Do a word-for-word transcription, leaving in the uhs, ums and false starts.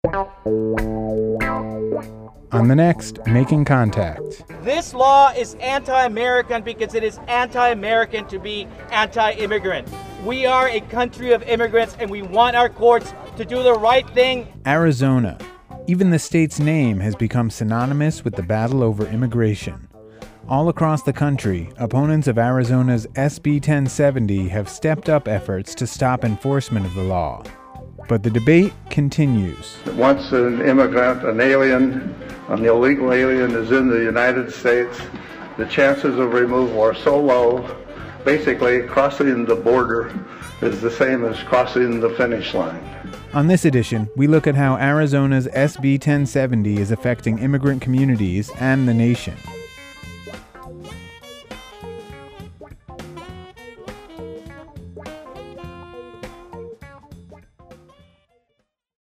On the next Making Contact. This law is anti-American because it is anti-American to be anti-immigrant. We are a country of immigrants and we want our courts to do the right thing. Arizona. Even the state's name has become synonymous with the battle over immigration. All across the country, opponents of Arizona's S B ten seventy have stepped up efforts to stop enforcement of the law. But the debate continues. Once an immigrant, an alien, an illegal alien is in the United States, the chances of removal are so low, basically crossing the border is the same as crossing the finish line. On this edition, we look at how Arizona's S B ten seventy is affecting immigrant communities and the nation.